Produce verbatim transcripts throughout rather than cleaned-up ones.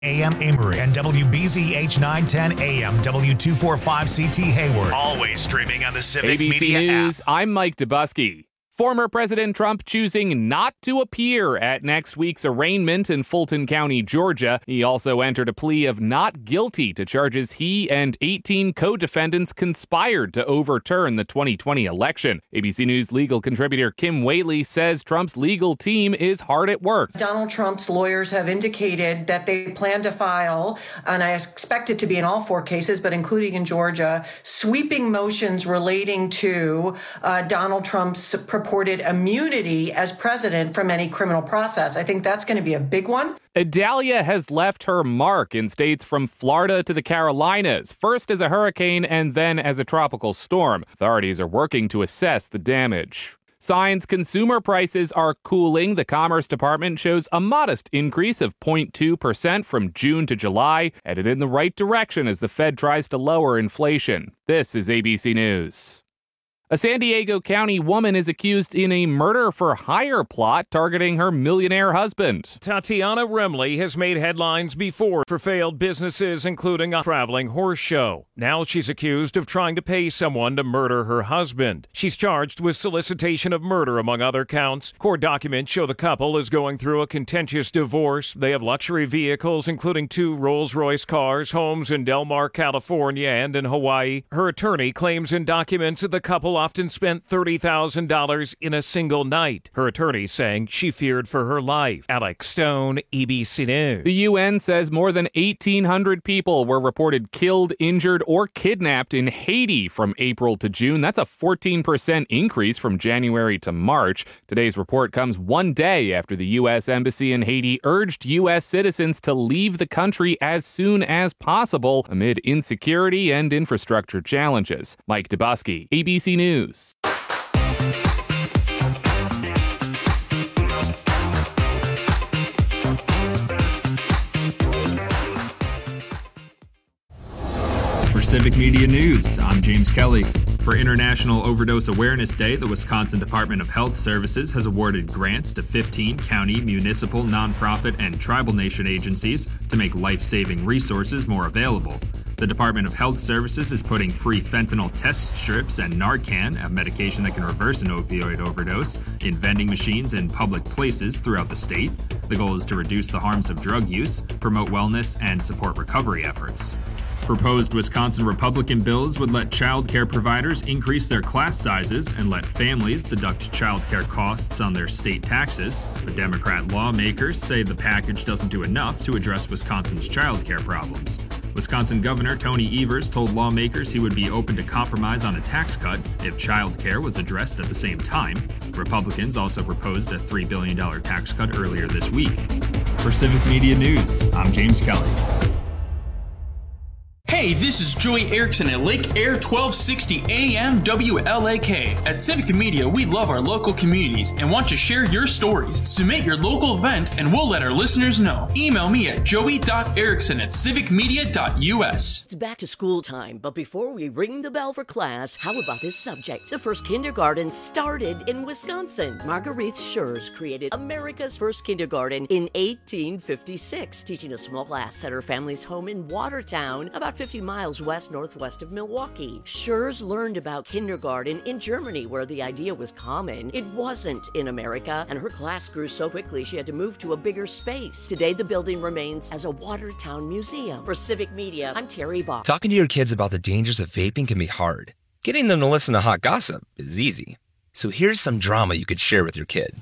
A M Amory and W B Z H nine ten A M W two forty-five C T Hayward. Always streaming on the Civic A B C Media News, app. I'm Mike Dubusky. Former President Trump choosing not to appear at next week's arraignment in Fulton County, Georgia. He also entered a plea of not guilty to charges he and eighteen co-defendants conspired to overturn the twenty twenty election. A B C News legal contributor Kim Whaley says Trump's legal team is hard at work. Donald Trump's lawyers have indicated that they plan to file, and I expect it to be in all four cases, but including in Georgia, sweeping motions relating to uh, Donald Trump's purported immunity as president from any criminal process. I think that's going to be a big one. Idalia has left her mark in states from Florida to the Carolinas, first as a hurricane and then as a tropical storm. Authorities are working to assess the damage. Signs consumer prices are cooling. The Commerce Department shows a modest increase of zero point two percent from June to July, headed in the right direction as the Fed tries to lower inflation. This is A B C News. A San Diego County woman is accused in a murder-for-hire plot targeting her millionaire husband. Tatiana Remley has made headlines before for failed businesses, including a traveling horse show. Now she's accused of trying to pay someone to murder her husband. She's charged with solicitation of murder, among other counts. Court documents show the couple is going through a contentious divorce. They have luxury vehicles, including two Rolls-Royce cars, homes in Del Mar, California, and in Hawaii. Her attorney claims in documents that the couple often spent thirty thousand dollars in a single night. Her attorney saying she feared for her life. Alex Stone, A B C News. The U N says more than eighteen hundred people were reported killed, injured, or kidnapped in Haiti from April to June. That's a fourteen percent increase from January to March. Today's report comes one day after the U S Embassy in Haiti urged U S citizens to leave the country as soon as possible amid insecurity and infrastructure challenges. Mike Dubusky, A B C News. News. For Civic Media News, I'm James Kelly. For International Overdose Awareness Day, the Wisconsin Department of Health Services has awarded grants to fifteen county, municipal, nonprofit, and tribal nation agencies to make life-saving resources more available. The Department of Health Services is putting free fentanyl test strips and Narcan, a medication that can reverse an opioid overdose, in vending machines in public places throughout the state. The goal is to reduce the harms of drug use, promote wellness, and support recovery efforts. Proposed Wisconsin Republican bills would let child care providers increase their class sizes and let families deduct child care costs on their state taxes. But Democrat lawmakers say the package doesn't do enough to address Wisconsin's child care problems. Wisconsin Governor Tony Evers told lawmakers he would be open to compromise on a tax cut if child care was addressed at the same time. Republicans also proposed a three billion dollars tax cut earlier this week. For Civic Media News, I'm James Kelly. Hey, this is Joey Erickson at Lake Air twelve sixty A M W L A K. At Civic Media, we love our local communities and want to share your stories. Submit your local event and we'll let our listeners know. Email me at joey dot erickson at civic media dot u s. It's back to school time, but before we ring the bell for class, how about this subject? The first kindergarten started in Wisconsin. Marguerite Schurz created America's first kindergarten in eighteen fifty-six, teaching a small class at her family's home in Watertown, about fifty miles west-northwest of Milwaukee. Schurz learned about kindergarten in Germany, where the idea was common. It wasn't in America, and her class grew so quickly she had to move to a bigger space. Today, the building remains as a Watertown museum. For Civic Media, I'm Terry Bach. Talking to your kids about the dangers of vaping can be hard. Getting them to listen to hot gossip is easy. So here's some drama you could share with your kid.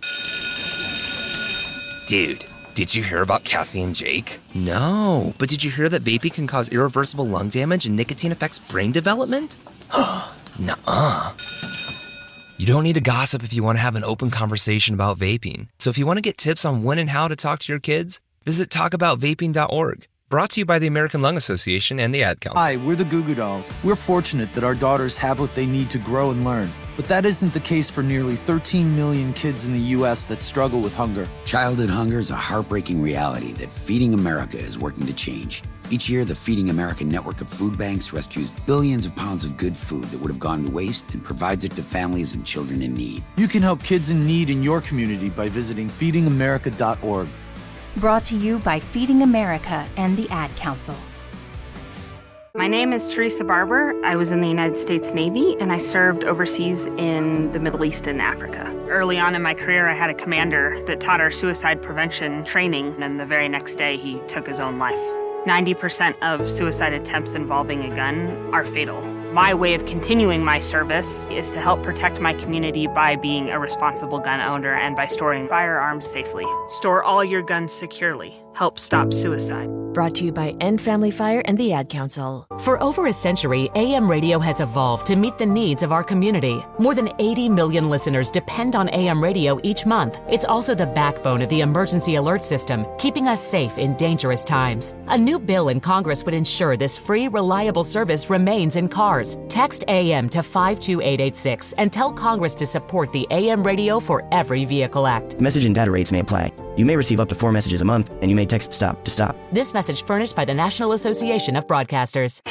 Dude, did you hear about Cassie and Jake? No, but did you hear that vaping can cause irreversible lung damage and nicotine affects brain development? Nuh-uh. You don't need to gossip if you want to have an open conversation about vaping. So if you want to get tips on when and how to talk to your kids, visit talk about vaping dot org. Brought to you by the American Lung Association and the Ad Council. Hi, we're the Goo Goo Dolls. We're fortunate that our daughters have what they need to grow and learn. But that isn't the case for nearly thirteen million kids in the U S that struggle with hunger. Childhood hunger is a heartbreaking reality that Feeding America is working to change. Each year, the Feeding America network of food banks rescues billions of pounds of good food that would have gone to waste and provides it to families and children in need. You can help kids in need in your community by visiting feeding america dot org. Brought to you by Feeding America and the Ad Council. My name is Teresa Barber. I was in the United States Navy, and I served overseas in the Middle East and Africa. Early on in my career, I had a commander that taught our suicide prevention training, and the very next day, he took his own life. ninety percent of suicide attempts involving a gun are fatal. My way of continuing my service is to help protect my community by being a responsible gun owner and by storing firearms safely. Store all your guns securely. Help stop suicide. Brought to you by End Family Fire and the Ad Council. For over a century, A M radio has evolved to meet the needs of our community. More than eighty million listeners depend on A M radio each month. It's also the backbone of the emergency alert system, keeping us safe in dangerous times. A new bill in Congress would ensure this free, reliable service remains in cars. Text A M to five two eight eight six and tell Congress to support the A M Radio for Every Vehicle Act. Message and data rates may apply. You may receive up to four messages a month, and you may text STOP to stop. This message furnished by the National Association of Broadcasters.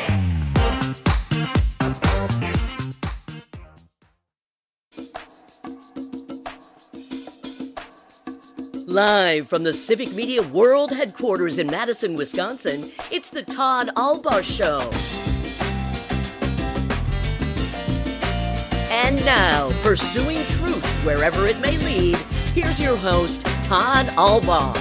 Live from the Civic Media World Headquarters in Madison, Wisconsin, it's the Todd Albaugh Show. And now, pursuing truth wherever it may lead, here's your host, Todd Albaugh.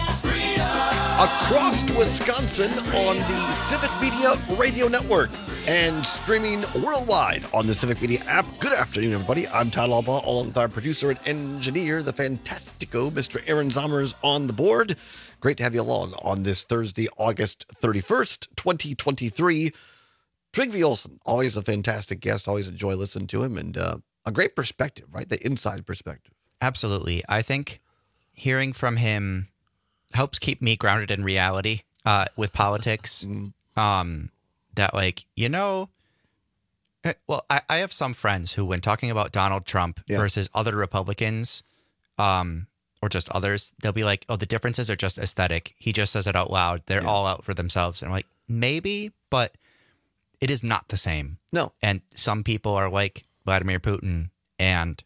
Across Wisconsin on the Civic Media Radio Network and streaming worldwide on the Civic Media app. Good afternoon, everybody. I'm Todd Albaugh, along with our producer and engineer, the fantastico, Mister Aaron Zommers, on the board. Great to have you along on this Thursday, August thirty-first, twenty twenty-three. Trygve Olsen, always a fantastic guest. Always enjoy listening to him, and uh, a great perspective, right? The inside perspective. Absolutely. I think hearing from him helps keep me grounded in reality uh, with politics. Mm. Um, that, like, you know, well, I, I have some friends who, when talking about Donald Trump yeah. versus other Republicans, um, or just others, they'll be like, oh, the differences are just aesthetic. He just says it out loud. They're yeah. all out for themselves. And I'm like, maybe, but it is not the same. No. And some people are like Vladimir Putin, and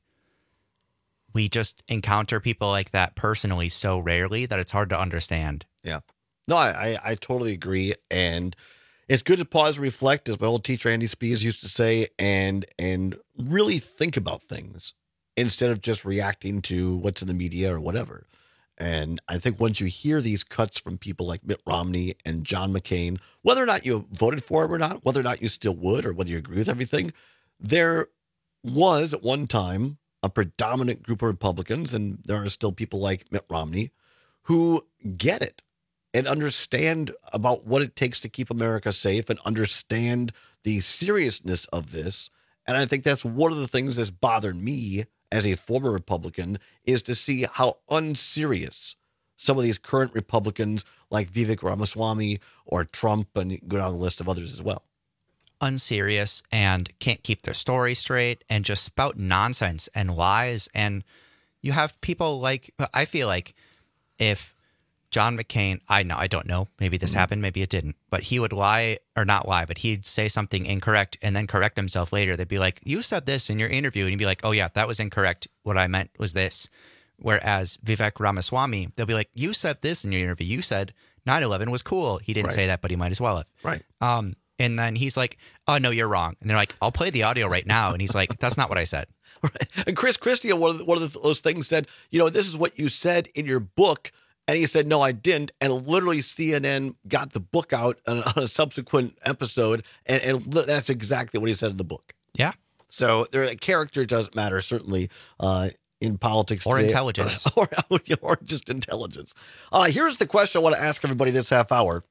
we just encounter people like that personally so rarely that it's hard to understand. Yeah. No, I, I, I totally agree. And it's good to pause and reflect, as my old teacher Andy Spees used to say, and and really think about things instead of just reacting to what's in the media or whatever. And I think once you hear these cuts from people like Mitt Romney and John McCain, whether or not you voted for him or not, whether or not you still would, or whether you agree with everything, there was at one time a predominant group of Republicans, and there are still people like Mitt Romney, who get it and understand about what it takes to keep America safe and understand the seriousness of this. And I think that's one of the things that's bothered me as a former Republican, is to see how unserious some of these current Republicans like Vivek Ramaswamy or Trump, and go down the list of others as well. Unserious and can't keep their story straight and just spout nonsense and lies. And you have people like, I feel like if John McCain, I know, I don't know, maybe this mm-hmm. happened, maybe it didn't, but he would lie, or not lie, but he'd say something incorrect and then correct himself later. They'd be like, you said this in your interview. And he'd be like, oh yeah, that was incorrect. What I meant was this. Whereas Vivek Ramaswamy, they'll be like, you said this in your interview. You said nine eleven was cool. He didn't right. say that, but he might as well have. Right. Um, and then he's like, oh, no, you're wrong. And they're like, I'll play the audio right now. And he's like, that's not what I said. Right. And Chris Christie, one of, the, one of the, those things said, you know, this is what you said in your book. And he said, no, I didn't. And literally C N N got the book out on a subsequent episode. And, and that's exactly what he said in the book. Yeah. So their character doesn't matter, certainly, uh, in politics. Or today. intelligence. Or, or just intelligence. Uh, here's the question I want to ask everybody this half hour.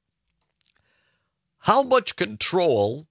How much control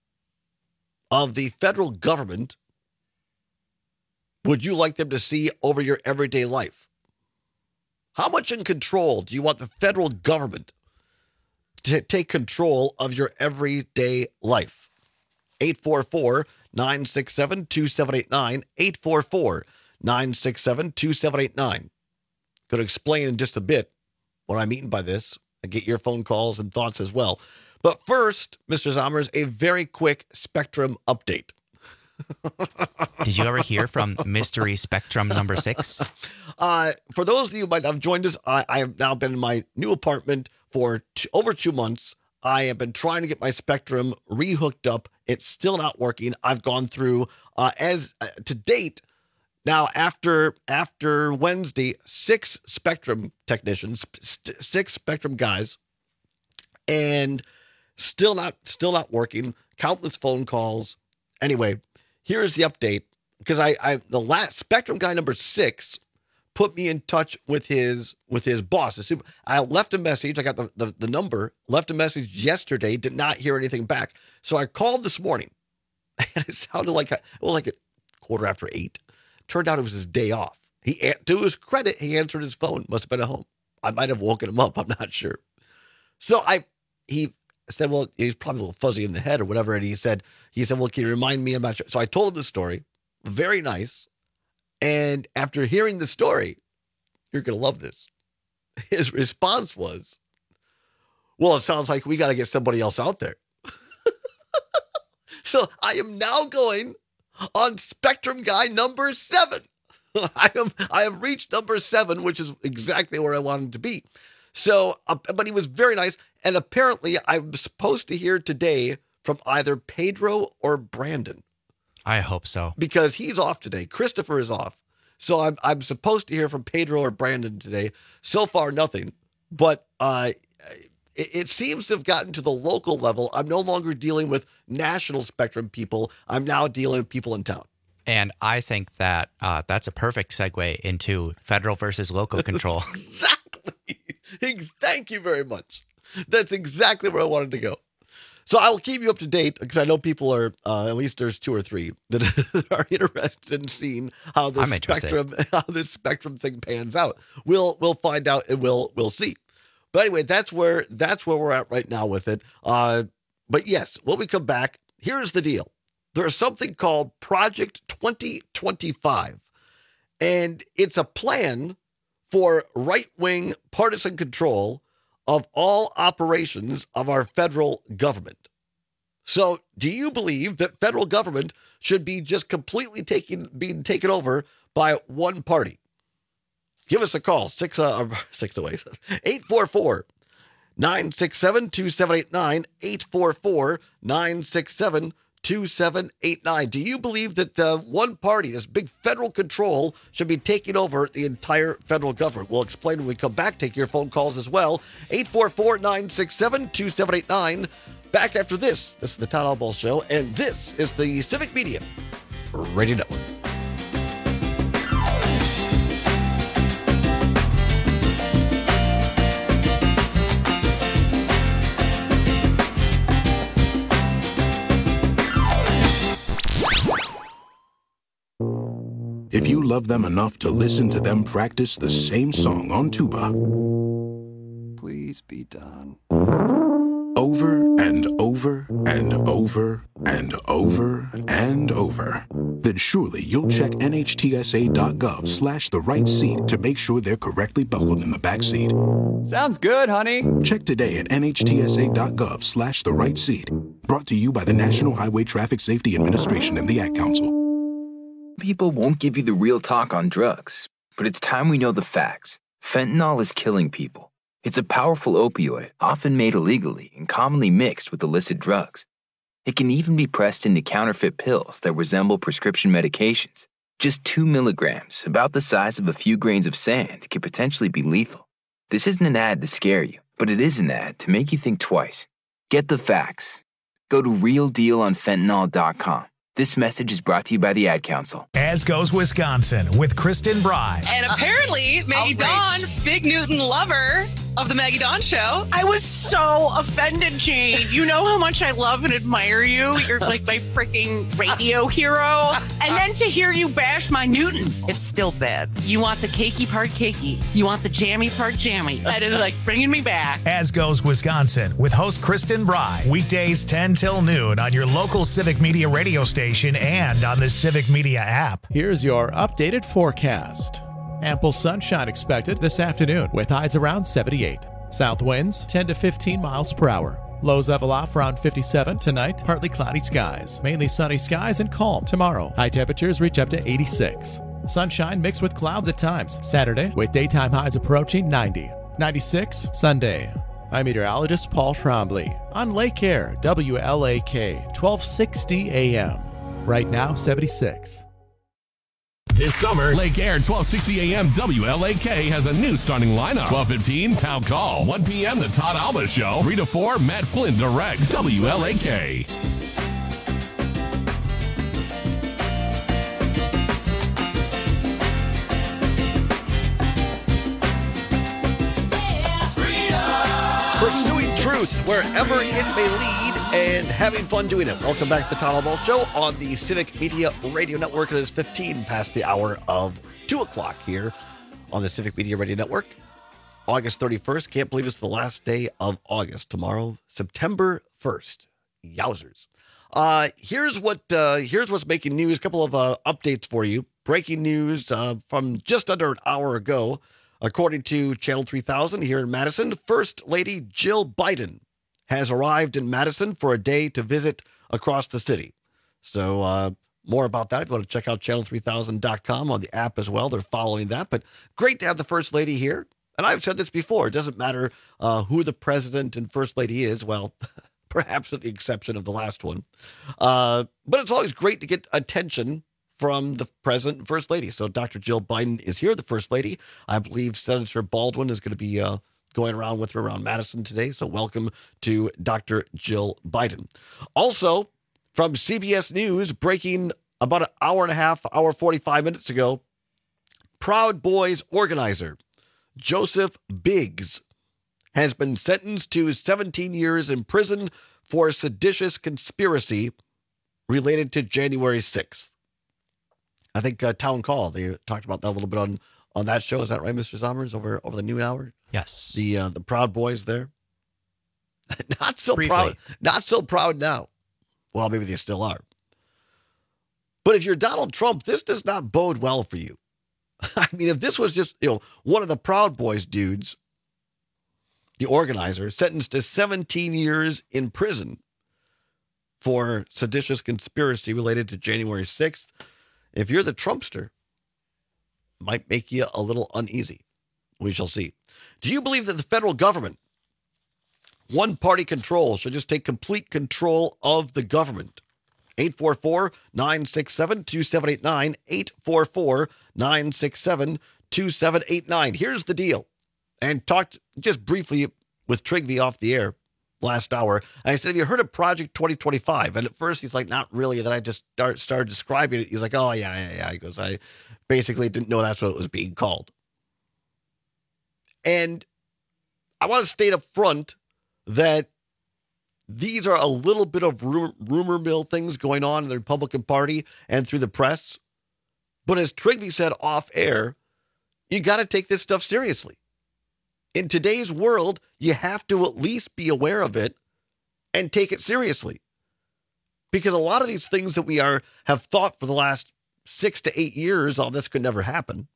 of the federal government would you like them to see over your everyday life? How much in control do you want the federal government to take control of your everyday life? eight four four, nine six seven, two seven eight nine, eight four four, nine six seven, two seven eight nine. Going to explain in just a bit what I mean by this and get your phone calls and thoughts as well. But first, Mister Zommers, a very quick Spectrum update. Did you ever hear from Mystery Spectrum number six? Uh, for those of you who might not have joined us, I, I have now been in my new apartment for two, over two months. I have been trying to get my Spectrum rehooked up. It's still not working. I've gone through, uh, as uh, to date, now after after Wednesday, six Spectrum technicians, st- six Spectrum guys, and still not still not working. Countless phone calls. Anyway, here's the update, because I, I the last Spectrum guy number six put me in touch with his with his boss. I left a message. I got the, the, the number, left a message yesterday, did not hear anything back. So I called this morning, and it sounded like it was like a quarter after eight. Turned out it was his day off. He, to his credit, he answered his phone. Must have been at home. I might have woken him up. I'm not sure. So I he said, well, he's probably a little fuzzy in the head or whatever. And he said, he said, well, can you remind me? I'm not sure. So I told him the story. Very nice. And after hearing the story, you're going to love this. His response was, well, it sounds like we got to get somebody else out there. So I am now going on Spectrum guy number seven. I am, I have reached number seven, which is exactly where I wanted to be. So, uh, but he was very nice. And apparently I'm supposed to hear today from either Pedro or Brandon. I hope so. Because he's off today. Christopher is off. So I'm I'm supposed to hear from Pedro or Brandon today. So far, nothing. But uh, it, it seems to have gotten to the local level. I'm no longer dealing with national Spectrum people. I'm now dealing with people in town. And I think that uh, that's a perfect segue into federal versus local control. Exactly. Thank you very much. That's exactly where I wanted to go. So I'll keep you up to date, because I know people are, uh, at least there's two or three that are interested in seeing how this I'm spectrum, how this Spectrum thing pans out. We'll we'll find out, and we'll we'll see. But anyway, that's where that's where we're at right now with it. Uh, but yes, when we come back, here's the deal. There's something called Project twenty twenty-five, and it's a plan for right-wing partisan control of all operations of our federal government. So do you believe that federal government should be just completely taken, being taken over by one party? Give us a call, six, uh, six away, eight four four, nine six seven, two seven eight nine, eight four four, nine six seven, two seven eight nine. Do you believe that the one party, this big federal control, should be taking over the entire federal government? We'll explain when we come back. Take your phone calls as well. eight four four, nine six seven, two seven eight nine. Back after this. This is the Todd Albaugh Show, and this is the Civic Media Radio Network. If you love them enough to listen to them practice the same song on tuba, please be done. Over and over and over and over and over, then surely you'll check N H T S A dot gov slash the right seat to make sure they're correctly buckled in the back seat. Sounds good, honey. Check today at N H T S A dot gov slash the right seat. Brought to you by the National Highway Traffic Safety Administration and the Ad Council. People won't give you the real talk on drugs, but it's time we know the facts. Fentanyl is killing people. It's a powerful opioid, often made illegally and commonly mixed with illicit drugs. It can even be pressed into counterfeit pills that resemble prescription medications. Just two milligrams, about the size of a few grains of sand, can potentially be lethal. This isn't an ad to scare you, but it is an ad to make you think twice. Get the facts. Go to real deal on fentanyl dot com. This message is brought to you by the Ad Council. As Goes Wisconsin with Kristen Bry. And apparently, Maggie Dawn, Fig Newton lover of the Maggie Dawn Show. I was so offended, Jane. You know how much I love and admire you. You're like my freaking radio hero. And then to hear you bash my Newton. It's still bad. You want the cakey part cakey. You want the jammy part jammy. That is like bringing me back. As Goes Wisconsin with host Kristen Bry. Weekdays ten till noon on your local Civic Media radio station and on the Civic Media app. Here's your updated forecast. Ample sunshine expected this afternoon with highs around seventy-eight. South winds ten to fifteen miles per hour. Lows level off around fifty-seven. Tonight, partly cloudy skies. Mainly sunny skies and calm tomorrow. High temperatures reach up to eighty-six. Sunshine mixed with clouds at times. Saturday, with daytime highs approaching ninety. ninety-six Sunday. I'm meteorologist Paul Trombley on Lake Air, W L A K, twelve sixty A M. Right now, seventy-six. This summer, Lake Air twelve sixty A M W L A K has a new starting lineup. twelve fifteen, Town Call. one p.m. The Todd Alba Show. three to four, Matt Flynn directs. W L A K. Pursuing truth wherever it may lead and having fun doing it. Welcome back to the Todd Alba Show on the Civic Media Radio Network. It is fifteen past the hour of two o'clock here on the Civic Media Radio Network. August thirty-first. Can't believe it's the last day of August. Tomorrow, September first. Yowzers. Uh, here's what uh, here's what's making news. A couple of uh, updates for you. Breaking news uh, from just under an hour ago. According to Channel three thousand here in Madison, First Lady Jill Biden has arrived in Madison for a day to visit across the city. So uh, more about that, if you want to check out channel three thousand dot com on the app as well. They're following that. But great to have the First Lady here. And I've said this before. It doesn't matter uh, who the president and First Lady is. Well, perhaps with the exception of the last one. Uh, but it's always great to get attention from the president and First Lady. So Doctor Jill Biden is here, the First Lady. I believe Senator Baldwin is going to be uh, going around with her around Madison today. So welcome to Doctor Jill Biden. Also, from C B S News, breaking about an hour and a half, hour forty-five minutes ago, Proud Boys organizer Joseph Biggs has been sentenced to seventeen years in prison for seditious conspiracy related to January sixth. I think uh, Town Call, they talked about that a little bit on, on that show. Is that right, Mister Sommers, over over the noon hour? Yes. The uh, the Proud Boys there. Not so Briefly. proud. Not so proud now. Well, maybe they still are. But if you're Donald Trump, this does not bode well for you. I mean, if this was just, you know, one of the Proud Boys dudes, the organizer, sentenced to seventeen years in prison for seditious conspiracy related to January sixth, if you're the Trumpster, might make you a little uneasy. We shall see. Do you believe that the federal government, one-party control, should just take complete control of the government? eight four four, nine six seven, two seven eight nine, eight four four, nine six seven, two seven eight nine. Here's the deal. And talked just briefly with Trigby off the air last hour. And I said, have you heard of Project twenty twenty-five? And at first he's like, not really. And then I just start, started describing it. He's like, oh, yeah, yeah, yeah. He goes, I basically didn't know that's what it was being called. And I want to state up front that these are a little bit of rumor, rumor mill things going on in the Republican Party and through the press. But as Trigby said off air, you got to take this stuff seriously. In today's world, you have to at least be aware of it and take it seriously. Because a lot of these things that we are have thought for the last six to eight years, oh, this could never happen.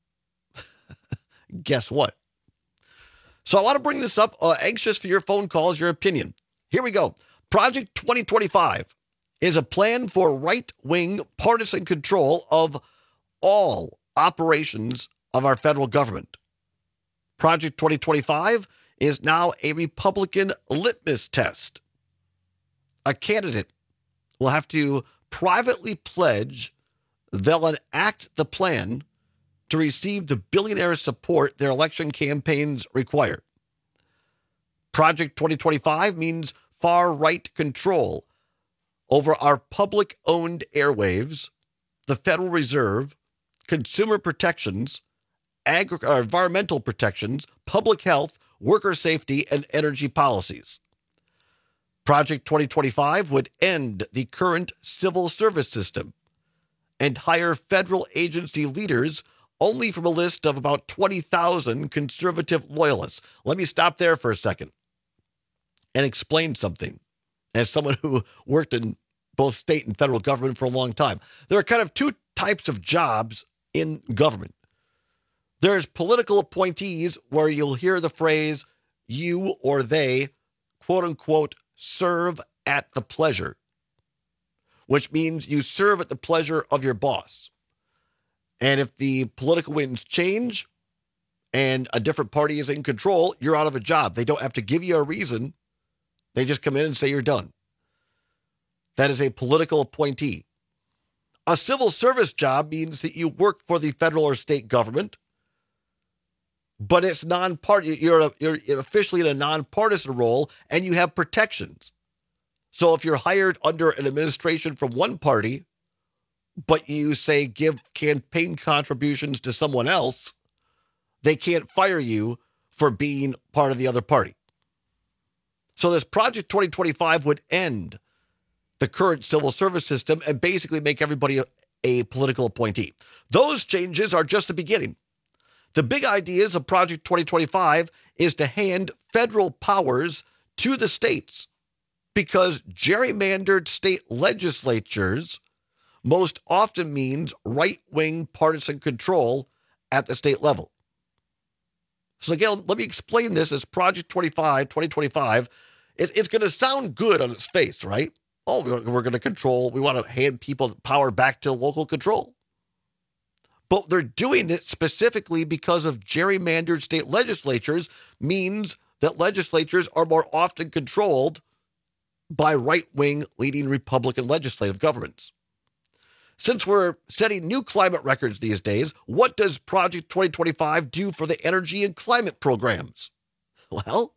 Guess what? So I want to bring this up, uh, anxious for your phone calls, your opinion. Here we go. Project twenty twenty-five is a plan for right-wing partisan control of all operations of our federal government. Project twenty twenty-five is now a Republican litmus test. A candidate will have to privately pledge they'll enact the plan to receive the billionaire support their election campaigns require. Project twenty twenty-five means far-right control over our public-owned airwaves, the Federal Reserve, consumer protections, agri- uh, environmental protections, public health, worker safety, and energy policies. Project twenty twenty-five would end the current civil service system and hire federal agency leaders only from a list of about twenty thousand conservative loyalists. Let me stop there for a second and explain something as someone who worked in both state and federal government for a long time. There are kind of two types of jobs in government. There's political appointees where you'll hear the phrase you or they quote unquote serve at the pleasure, which means you serve at the pleasure of your boss. And if the political winds change and a different party is in control, you're out of a job. They don't have to give you a reason. They just come in and say you're done. That is a political appointee. A civil service job means that you work for the federal or state government, but it's non-party. You're, a, you're officially in a nonpartisan role, and you have protections. So if you're hired under an administration from one party, but you say give campaign contributions to someone else, they can't fire you for being part of the other party. So this Project twenty twenty-five would end the current civil service system and basically make everybody a, a political appointee. Those changes are just the beginning. The big ideas of Project twenty twenty-five is to hand federal powers to the states, because gerrymandered state legislatures most often means right-wing partisan control at the state level. So again, let me explain this as Project twenty-five, twenty twenty-five. It, it's going to sound good on its face, right? Oh, we're, we're going to control, we want to hand people power back to local control. But they're doing it specifically because of gerrymandered state legislatures means that legislatures are more often controlled by right-wing leading Republican legislative governments. Since we're setting new climate records these days, what does Project twenty twenty-five do for the energy and climate programs? Well,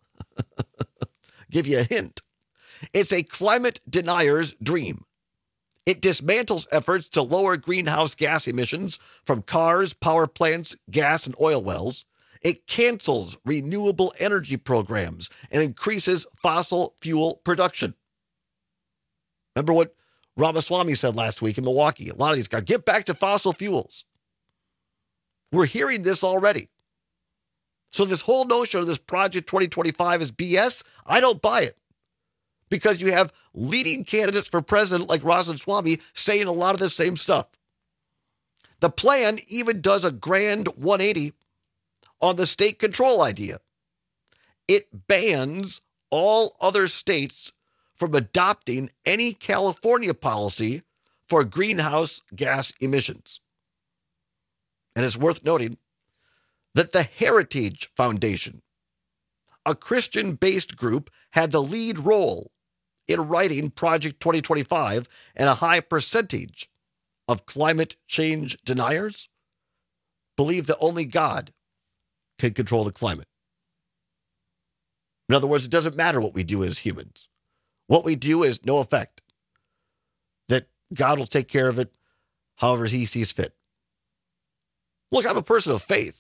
give you a hint. It's a climate denier's dream. It dismantles efforts to lower greenhouse gas emissions from cars, power plants, gas, and oil wells. It cancels renewable energy programs and increases fossil fuel production. Remember what Ramaswamy said last week in Milwaukee? A lot of these guys, get back to fossil fuels. We're hearing this already. So this whole notion of this Project twenty twenty-five is B S. I don't buy it. Because you have leading candidates for president like Ramaswamy saying a lot of the same stuff. The plan even does a grand one eighty on the state control idea. It bans all other states from adopting any California policy for greenhouse gas emissions. And it's worth noting that the Heritage Foundation, a Christian-based group, had the lead role in writing Project twenty twenty-five, and a high percentage of climate change deniers believe that only God can control the climate. In other words, it doesn't matter what we do as humans. What we do is no effect. That God will take care of it however he sees fit. Look, I'm a person of faith.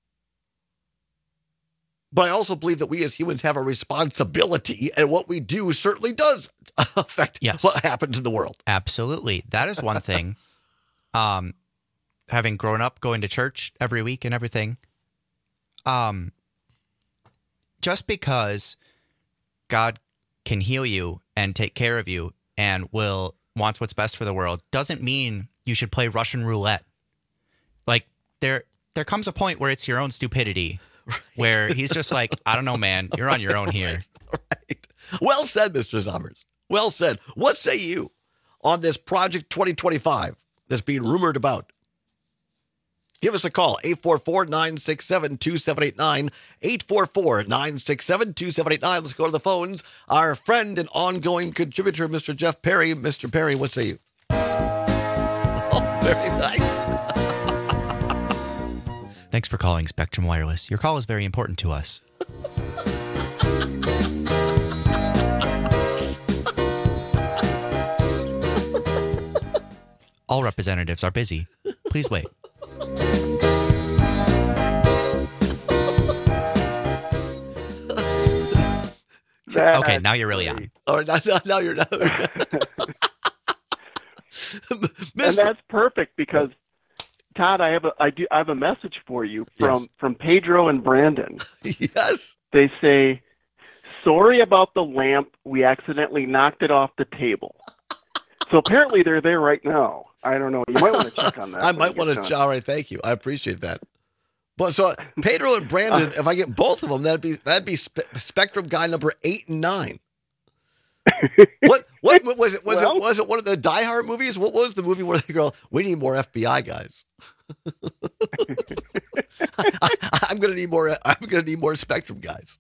But I also believe that we as humans have a responsibility, and what we do certainly does affect yes. what happens in the world. Absolutely. That is one thing. um, having grown up going to church every week and everything, um, just because God can heal you and take care of you and will wants what's best for the world doesn't mean you should play Russian roulette. Like there, there comes a point where it's your own stupidity. Right. Where he's just like, I don't know, man, you're on your own here. Right, right. Well said, Mister Zommers. Well said. What say you on this Project twenty twenty-five that's being rumored about? Give us a call, eight four four, nine six seven, two seven eight nine, eight four four, nine six seven, two seven eight nine. Let's go to the phones. Our friend and ongoing contributor, Mister Jeff Perry. Mister Perry, what say you? Oh, very nice. Thanks for calling Spectrum Wireless. Your call is very important to us. All representatives are busy. Please wait. That's okay, now you're really on. All right, now, now, now you're not. And that's perfect because Todd, I have a I do I have a message for you from yes. from Pedro and Brandon. Yes. They say, "Sorry about the lamp. We accidentally knocked it off the table." So apparently they're there right now. I don't know. You might want to check on that. I might want to. Done. All right, thank you. I appreciate that. But so Pedro and Brandon, uh, if I get both of them, that'd be that'd be spe- Spectrum guy number eight and nine. what what was it? Was Well- it was it one of the Die Hard movies? What was the movie where the girl? We need more F B I guys. I, I'm gonna need more. I'm gonna need more Spectrum guys.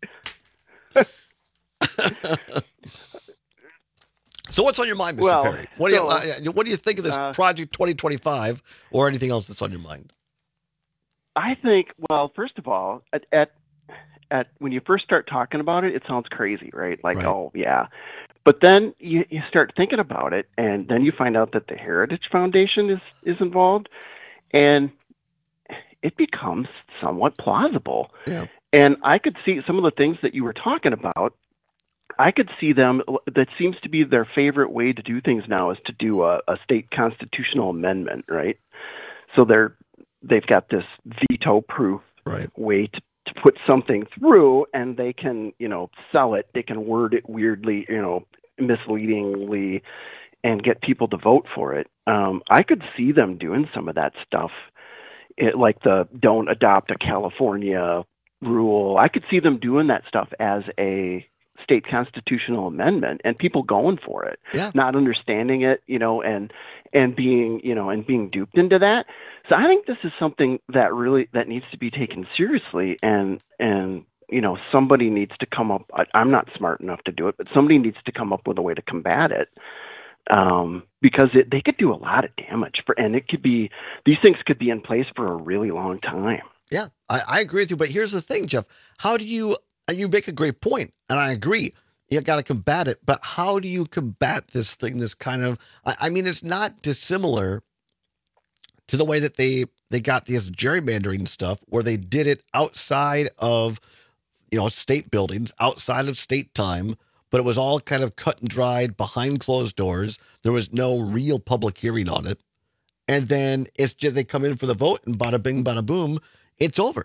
So what's on your mind, Mister Well, Perry? What do you so, uh, What do you think of this uh, Project twenty twenty-five, or anything else that's on your mind? I think, well, first of all, at, at at when you first start talking about it, it sounds crazy, right? Like, Right. oh yeah, but then you, you start thinking about it, and then you find out that the Heritage Foundation is is involved, and it becomes somewhat plausible. Yeah. And I could see some of the things that you were talking about. I could see them. That seems to be their favorite way to do things now is to do a, a state constitutional amendment, right? So they're they've got this veto-proof right. way to, to put something through, and they can, you know, sell it. They can word it weirdly, you know, misleadingly, and get people to vote for it. Um, I could see them doing some of that stuff, it, like the don't adopt a California rule. I could see them doing that stuff as a state constitutional amendment, and people going for it, yeah. not understanding it, you know, and and being, you know, and being duped into that. So I think this is something that really that needs to be taken seriously, and and you know, somebody needs to come up. I, I'm not smart enough to do it, but somebody needs to come up with a way to combat it, um, because it, they could do a lot of damage for, and it could be these things could be in place for a really long time. Yeah, I, I agree with you. But here's the thing, Jeff. How do you? You make a great point, and I agree. You got to combat it, but how do you combat this thing? This kind of, I, I mean, it's not dissimilar to the way that they they got this gerrymandering stuff, where they did it outside of, you know, state buildings, outside of state time, but it was all kind of cut and dried behind closed doors. There was no real public hearing on it, and then it's just they come in for the vote, and bada bing, bada boom, it's over.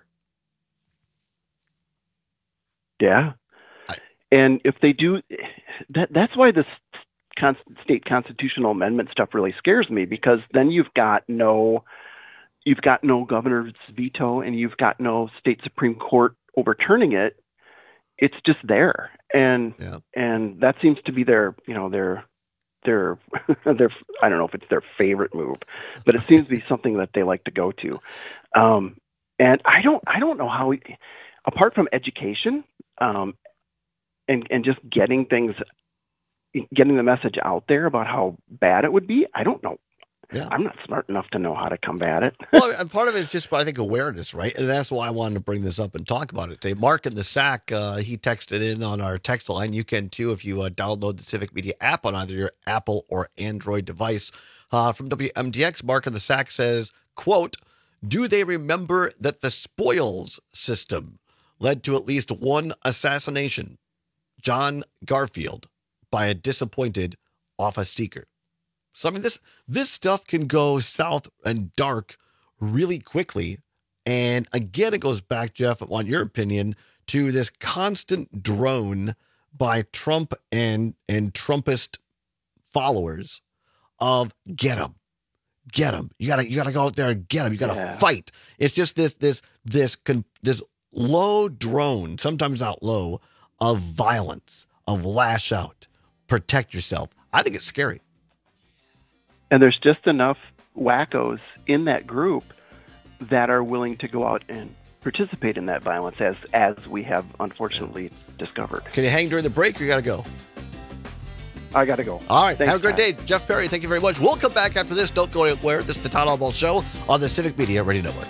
Yeah. And if they do, that that's why this con- state constitutional amendment stuff really scares me, because then you've got no, you've got no governor's veto, and you've got no state Supreme Court overturning it. It's just there, and yeah. and that seems to be their, you know, their their their I don't know if it's their favorite move, but it seems to be something that they like to go to. Um, and I don't I don't know how we, apart from education. Um, and, and just getting things, getting the message out there about how bad it would be. I don't know. Yeah. I'm not smart enough to know how to combat it. Well, and part of it is just, I think, awareness, right? And that's why I wanted to bring this up and talk about it today. Mark in the Sack, uh, he texted in on our text line. You can too if you uh, download the Civic Media app on either your Apple or Android device. Uh, from W M D X, Mark in the Sack says, quote, "Do they remember that the spoils system led to at least one assassination, John Garfield, by a disappointed office seeker?" So, I mean, this this stuff can go south and dark really quickly. And again, it goes back, Jeff, I want your opinion, to this constant drone by Trump and, and Trumpist followers of get them, get them. You gotta, you gotta go out there and get them. You gotta Yeah. fight. It's just this, this, this, con- this low drone, sometimes out low, of violence, of lash out, protect yourself. I think it's scary. And there's just enough wackos in that group that are willing to go out and participate in that violence, as as we have unfortunately discovered. Can you hang during the break, or you got to go? I got to go. All right. Thanks, have a great Pat. day. Jeff Perry, thank you very much. We'll come back after this. Don't go anywhere. This is the Todd Albaugh Show on the Civic Media Radio Network.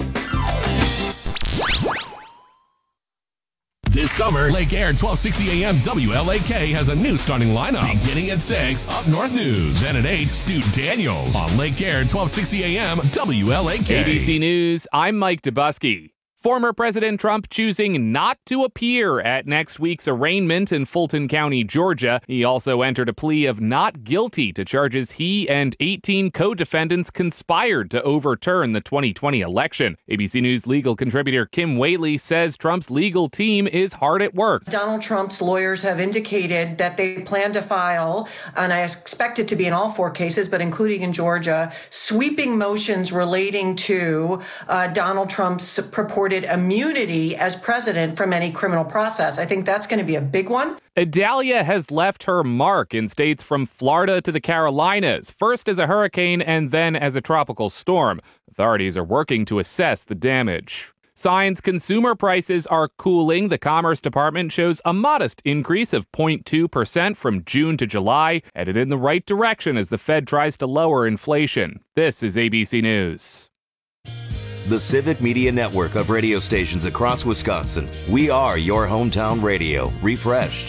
This summer, Lake Air twelve sixty A M W L A K has a new starting lineup. Beginning at six, Up North News. And at eight, Stu Daniels on Lake Air twelve sixty A M W L A K. A B C News, I'm Mike Dubusky. Former President Trump choosing not to appear at next week's arraignment in Fulton County, Georgia. He also entered a plea of not guilty to charges he and eighteen co-defendants conspired to overturn the twenty twenty election. A B C News legal contributor Kim Whaley says Trump's legal team is hard at work. Donald Trump's lawyers have indicated that they plan to file, and I expect it to be in all four cases, but including in Georgia, sweeping motions relating to uh, Donald Trump's purported afforded immunity as president from any criminal process. I think that's going to be a big one. Idalia has left her mark in states from Florida to the Carolinas, first as a hurricane and then as a tropical storm. Authorities are working to assess the damage. Signs consumer prices are cooling. The Commerce Department shows a modest increase of zero point two percent from June to July, headed in the right direction as the Fed tries to lower inflation. This is A B C News. The Civic Media Network of radio stations across Wisconsin. We are your hometown radio, refreshed.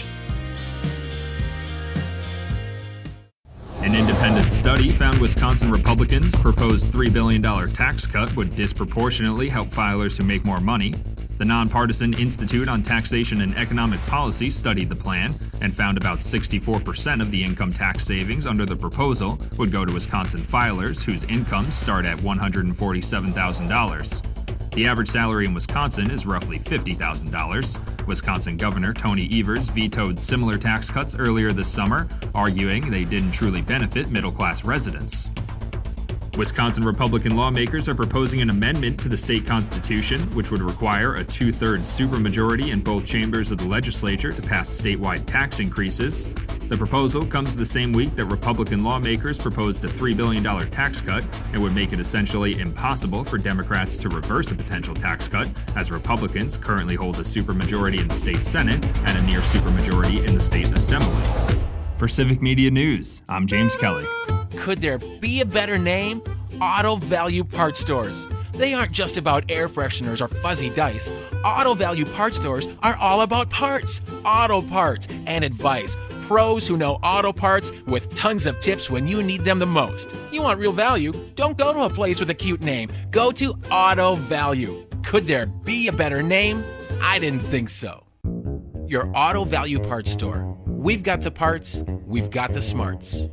An independent study found Wisconsin Republicans' proposed three billion dollars tax cut would disproportionately help filers who make more money. The nonpartisan Institute on Taxation and Economic Policy studied the plan and found about sixty-four percent of the income tax savings under the proposal would go to Wisconsin filers whose incomes start at one hundred forty-seven thousand dollars. The average salary in Wisconsin is roughly fifty thousand dollars. Wisconsin Governor Tony Evers vetoed similar tax cuts earlier this summer, arguing they didn't truly benefit middle-class residents. Wisconsin Republican lawmakers are proposing an amendment to the state constitution, which would require a two-thirds supermajority in both chambers of the legislature to pass statewide tax increases. The proposal comes the same week that Republican lawmakers proposed a three billion dollars tax cut and would make it essentially impossible for Democrats to reverse a potential tax cut, as Republicans currently hold a supermajority in the state Senate and a near supermajority in the state Assembly. For Civic Media News, I'm James Kelly. Could there be a better name? Auto Value Parts Stores. They aren't just about air fresheners or fuzzy dice. Auto Value Parts Stores are all about parts, auto parts, and advice. Pros who know auto parts with tons of tips when you need them the most. You want real value? Don't go to a place with a cute name. Go to Auto Value. Could there be a better name? I didn't think so. Your Auto Value Parts Store. We've got the parts, we've got the smarts.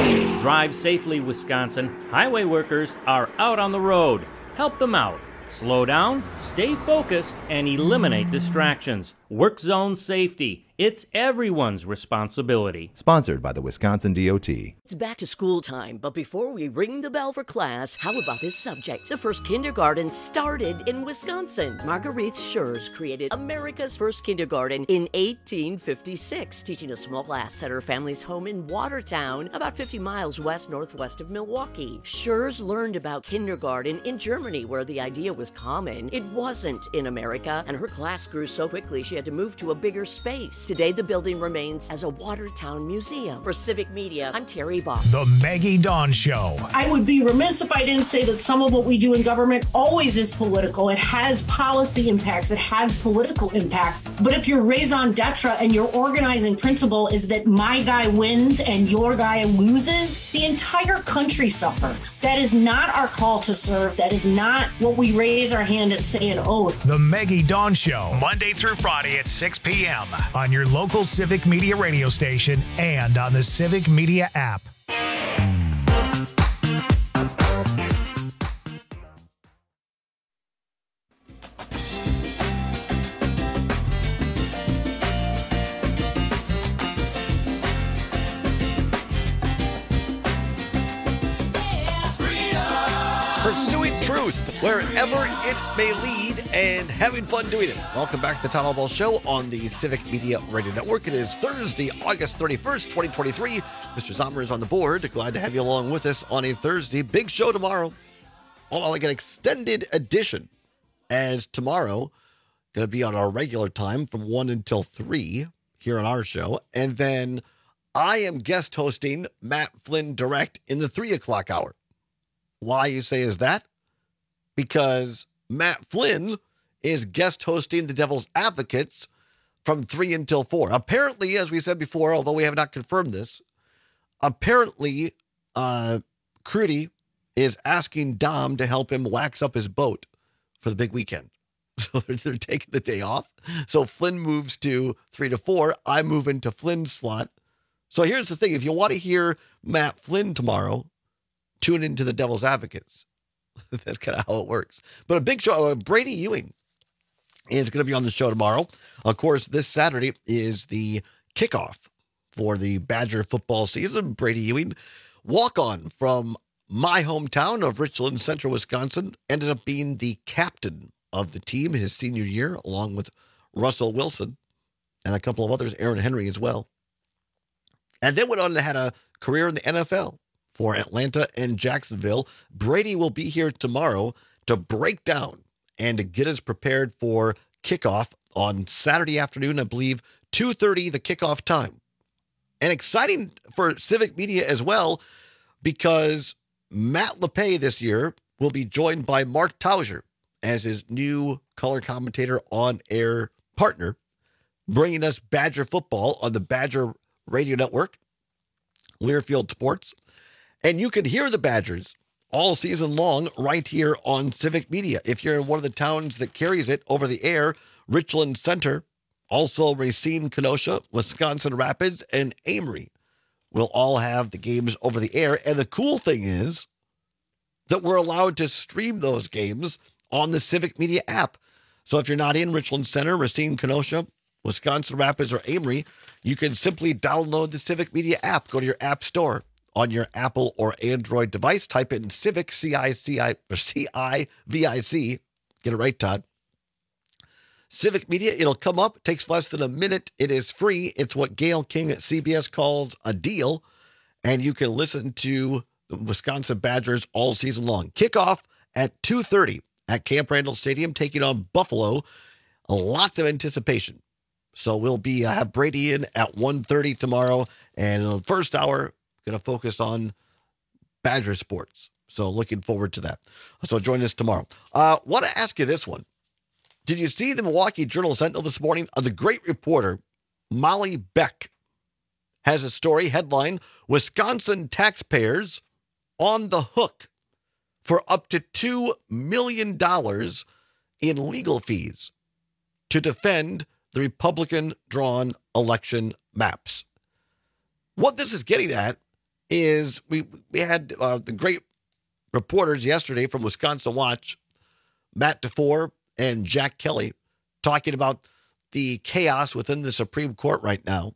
Drive safely, Wisconsin. Highway workers are out on the road. Help them out. Slow down, stay focused, and eliminate distractions. Work zone safety. It's everyone's responsibility. Sponsored by the Wisconsin D O T. It's back to school time, but before we ring the bell for class, how about this subject? The first kindergarten started in Wisconsin. Marguerite Schurz created America's first kindergarten in eighteen fifty-six, teaching a small class at her family's home in Watertown, about fifty miles west-northwest of Milwaukee. Schurz learned about kindergarten in Germany, where the idea was common. It wasn't in America, and her class grew so quickly she had to move to a bigger space. Today, the building remains as a Watertown museum. For Civic Media, I'm Terry Bach. The Maggie Dawn Show. I would be remiss if I didn't say that some of what we do in government always is political. It has policy impacts. It has political impacts. But if your raison d'etre and your organizing principle is that my guy wins and your guy loses, the entire country suffers. That is not our call to serve. That is not what we raise our hand and say an oath. The Maggie Dawn Show, Monday through Friday at six p.m. on your local Civic Media radio station and on the Civic Media app. Pursuing truth wherever it may lead and having fun doing it. Welcome back to the Town Hall Ball Show on the Civic Media Radio Network. It is Thursday, August thirty-first, twenty twenty-three. Mister Sommer is on the board. Glad to have you along with us on a Thursday. Big show tomorrow. Oh, like an extended edition, as tomorrow going to be on our regular time from one until three here on our show. And then I am guest hosting Matt Flynn Direct in the three o'clock hour. Why, you say, is that? Because Matt Flynn is guest hosting the Devil's Advocates from three until four. Apparently, as we said before, although we have not confirmed this, apparently uh, Crudy is asking Dom to help him wax up his boat for the big weekend. So they're, they're taking the day off. So Flynn moves to three to four. I move into Flynn's slot. So here's the thing. If you want to hear Matt Flynn tomorrow, tune into the Devil's Advocates. That's kind of how it works. But a big show. Uh, Brady Ewing is going to be on the show tomorrow. Of course, this Saturday is the kickoff for the Badger football season. Brady Ewing, walk-on from my hometown of Richland, Central Wisconsin, ended up being the captain of the team his senior year, along with Russell Wilson and a couple of others, Aaron Henry as well. And then went on and had a career in the N F L for Atlanta and Jacksonville. Brady will be here tomorrow to break down and to get us prepared for kickoff on Saturday afternoon, I believe, two thirty, the kickoff time. And exciting for Civic Media as well, because Matt LePay this year will be joined by Mark Tauser as his new color commentator on-air partner, bringing us Badger football on the Badger Radio Network, Learfield Sports. And you can hear the Badgers all season long right here on Civic Media. If you're in one of the towns that carries it over the air, Richland Center, also Racine, Kenosha, Wisconsin Rapids, and Amory will all have the games over the air. And the cool thing is that we're allowed to stream those games on the Civic Media app. So if you're not in Richland Center, Racine, Kenosha, Wisconsin Rapids, or Amory, you can simply download the Civic Media app. Go to your app store on your Apple or Android device. Type in Civic, C I C I, or C I V I C. Get it right, Todd. Civic Media, it'll come up. It takes less than a minute. It is free. It's what Gail King at C B S calls a deal. And you can listen to the Wisconsin Badgers all season long. Kickoff at two thirty at Camp Randall Stadium, taking on Buffalo. Lots of anticipation. So we'll be uh, have Brady in at one thirty tomorrow. And in the first hour, going to focus on Badger sports. So looking forward to that. So join us tomorrow. I uh, want to ask you this one. Did you see the Milwaukee Journal-Sentinel this morning? Uh, the great reporter, Molly Beck, has a story headline, Wisconsin taxpayers on the hook for up to two million dollars in legal fees to defend the Republican-drawn election maps. What this is getting at is we, we had uh, the great reporters yesterday from Wisconsin Watch, Matt DeFore and Jack Kelly, talking about the chaos within the Supreme Court right now,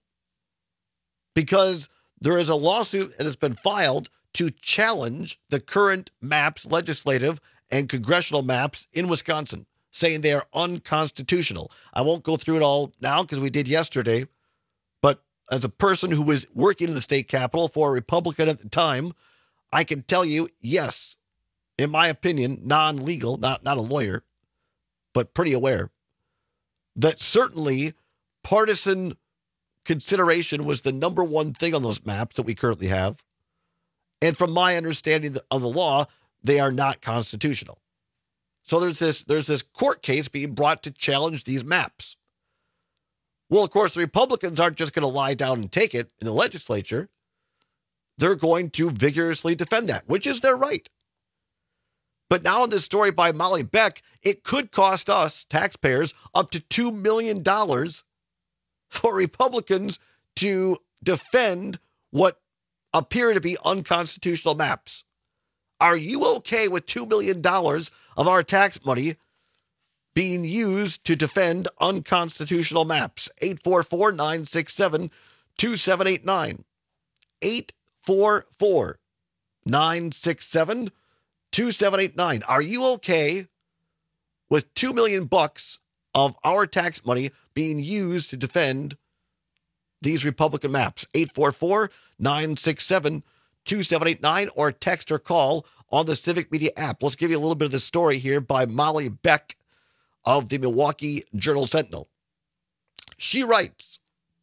because there is a lawsuit that has been filed to challenge the current maps, legislative and congressional maps in Wisconsin, saying they are unconstitutional. I won't go through it all now because we did yesterday, but as a person who was working in the state capitol for a Republican at the time, I can tell you, yes, in my opinion, non-legal, not, not a lawyer, but pretty aware that certainly partisan consideration was the number one thing on those maps that we currently have. And from my understanding of the law, they are not constitutional. So there's this, there's this court case being brought to challenge these maps. Well, of course, the Republicans aren't just going to lie down and take it in the legislature. They're going to vigorously defend that, which is their right. But now in this story by Molly Beck, it could cost us, taxpayers, up to two million dollars for Republicans to defend what appear to be unconstitutional maps. Are you okay with two million dollars of our tax money being used to defend unconstitutional maps? eight four four, nine six seven, two seven eight nine. eight four four, nine six seven, two seven eight nine. Are you okay with two million bucks of our tax money being used to defend these Republican maps? eight four four, nine six seven, two seven eight nine or text or call on the Civic Media app. Let's give you a little bit of the story here by Molly Beck of the Milwaukee Journal-Sentinel. She writes,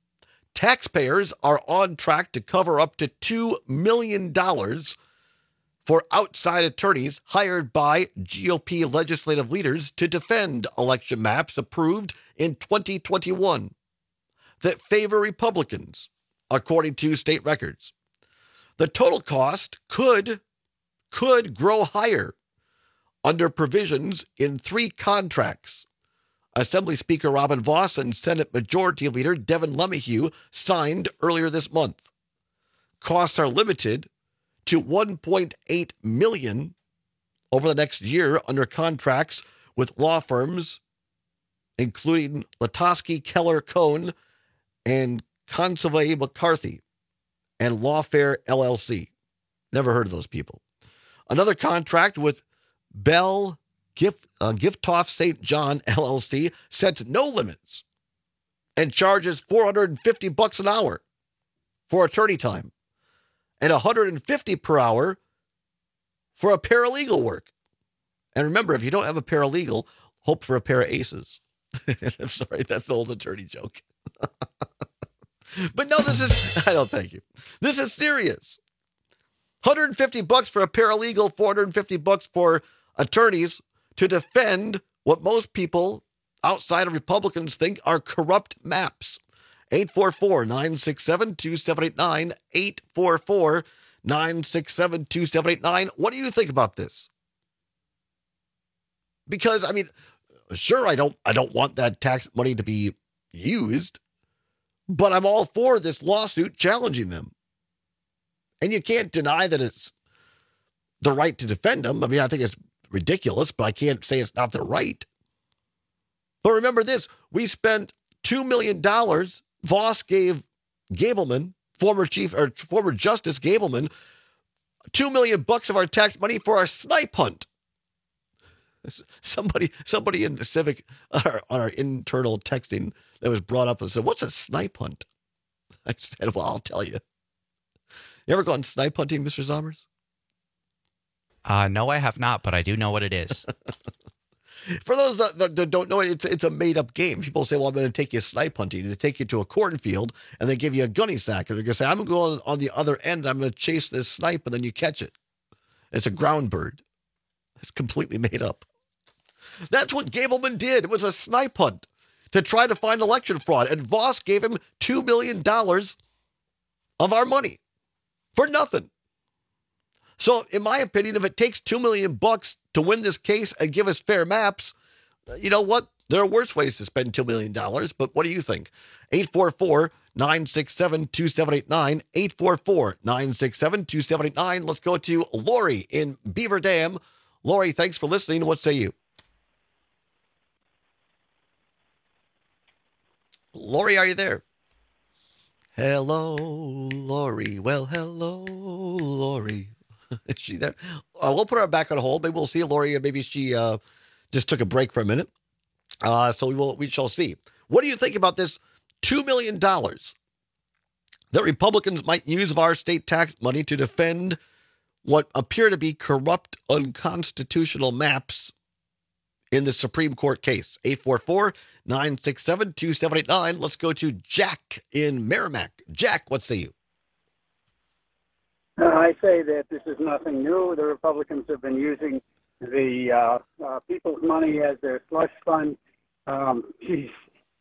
taxpayers are on track to cover up to two million dollars for outside attorneys hired by G O P legislative leaders to defend election maps approved in twenty twenty-one that favor Republicans, according to state records. The total cost could, could grow higher under provisions in three contracts Assembly Speaker Robin Vos and Senate Majority Leader Devin LeMahieu signed earlier this month. Costs are limited to one point eight million dollars over the next year under contracts with law firms, including Latosky, Keller, Cohn, and Consovoy McCarthy, and Lawfare L L C. Never heard of those people. Another contract with Bell Gift, uh, Giftoff Saint John L L C sets no limits and charges four hundred fifty bucks an hour for attorney time and one hundred fifty per hour for a paralegal work. And remember, if you don't have a paralegal, hope for a pair of aces. I'm sorry, that's the old attorney joke. But no, this is, I don't thank you. This is serious. one hundred fifty bucks for a paralegal, four hundred fifty bucks for attorneys to defend what most people outside of Republicans think are corrupt maps. eight four four, nine six seven, two seven eight nine, eight four four, nine six seven, two seven eight nine. What do you think about this? Because, I mean, sure, I don't I don't want that tax money to be used, but I'm all for this lawsuit challenging them. And you can't deny that it's the right to defend them. I mean, I think it's ridiculous, but I can't say it's not their right. But remember this, we spent two million dollars. Voss gave Gableman, former chief or former Justice Gableman, two million bucks of our tax money for our snipe hunt. Somebody, somebody in the Civic, our, on our internal texting that was brought up and said, what's a snipe hunt? I said, well, I'll tell you. You ever gone snipe hunting, Mister Zommers? Uh, no, I have not, but I do know what it is. For those that, that don't know it, it's, it's a made-up game. People say, well, I'm going to take you snipe hunting. They take you to a cornfield, and they give you a gunny sack. And they're going to say, I'm going to go on, on the other end. I'm going to chase this snipe, and then you catch it. It's a ground bird. It's completely made up. That's what Gableman did. It was a snipe hunt to try to find election fraud. And Voss gave him two million dollars of our money for nothing. So, in my opinion, if it takes two million bucks to win this case and give us fair maps, you know what? There are worse ways to spend two million dollars, but what do you think? eight four four, nine six seven, two seven eight nine, eight four four, nine six seven, two seven eight nine. Let's go to Lori in Beaver Dam. Lori, thanks for listening. What say you? Lori, are you there? Hello, Lori. Well, hello, Lori. Is she there? Uh, we'll put her back on hold. Maybe we'll see Lori. Maybe she uh, just took a break for a minute. Uh, so we will. We shall see. What do you think about this two million dollars that Republicans might use of our state tax money to defend what appear to be corrupt, unconstitutional maps in the Supreme Court case? eight four four, nine six seven, two seven eight nine. Let's go to Jack in Merrimack. Jack, what say you? Uh, I say that this is nothing new. The Republicans have been using the uh, uh, people's money as their slush fund, um, geez,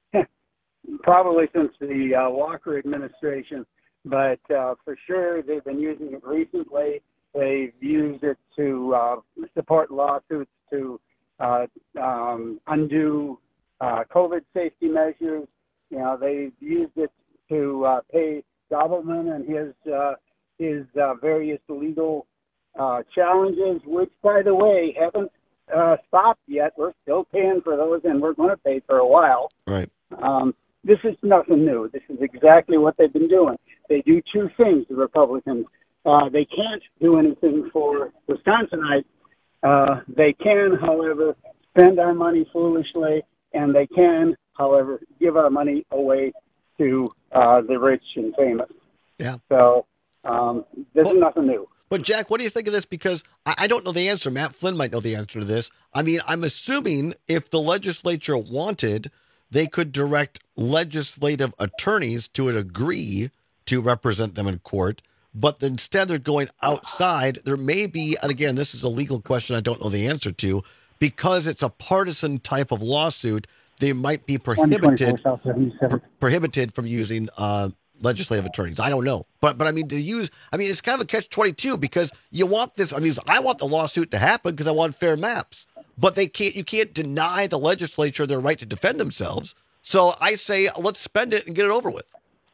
probably since the uh, Walker administration. But uh, for sure, they've been using it recently. They've used it to uh, support lawsuits to uh, um, undo uh, COVID safety measures. You know, they've used it to uh, pay Gableman and his uh, his uh, various legal uh, challenges, which, by the way, haven't uh, stopped yet. We're still paying for those, and we're going to pay for a while. Right. Um, this is nothing new. This is exactly what they've been doing. They do two things, the Republicans. Uh, they can't do anything for Wisconsinites. Uh, they can, however, spend our money foolishly, and they can, however, give our money away to uh, the rich and famous. Yeah. So um, this well, is nothing new. But, Jack, what do you think of this? Because I, I don't know the answer. Matt Flynn might know the answer to this. I mean, I'm assuming if the legislature wanted, they could direct legislative attorneys to a degree to represent them in court. But instead they're going outside. There may be, and again, this is a legal question I don't know the answer to, because it's a partisan type of lawsuit, they might be prohibited pro- prohibited from using uh, legislative attorneys. I don't know. But but I mean, to use, I mean, it's kind of a catch twenty-two because you want this, I mean, I want the lawsuit to happen because I want fair maps. But they can't, you can't deny the legislature their right to defend themselves. So I say, let's spend it and get it over with.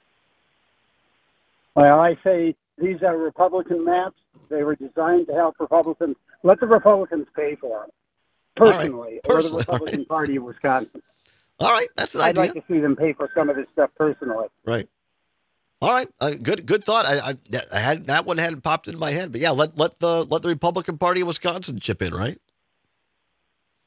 Well, I say these are Republican maps. They were designed to help Republicans. Let the Republicans pay for them, personally, right. personally or the Republican right. Party of Wisconsin. All right, that's an I'd idea. like to see them pay for some of this stuff personally. Right. All right, uh, good good thought. I, I I had that one hadn't popped into my head, but yeah, let let the let the Republican Party of Wisconsin chip in, right?